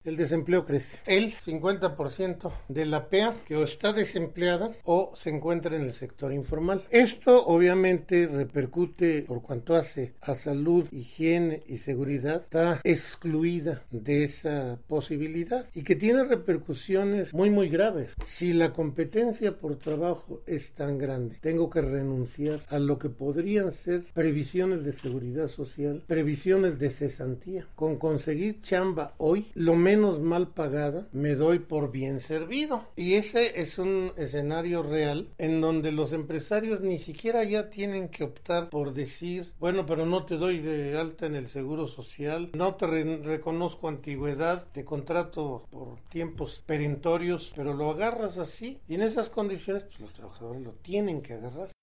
el desempleo crece. El 50% de la PEA que o está desempleada o se encuentra en el sector informal. Esto obviamente repercute por cuanto hace a salud, higiene y seguridad, está excluida de esa posibilidad y que tiene repercusiones muy graves. Si la competencia por trabajo es tan grande, tengo que renunciar a lo que podrían ser previsiones de seguridad social, previsiones de cesantía. Con conseguir chamba hoy, lo menos mal pagada, me doy por bien servido. Y ese es un escenario real en donde los empresarios ni siquiera ya tienen que optar por decir, bueno, pero no te doy de alta en el seguro social, no te reconozco antigüedad, te contrato por tiempos perentorios, pero lo agarras así y en esas condiciones pues los trabajadores lo tienen que agarrar.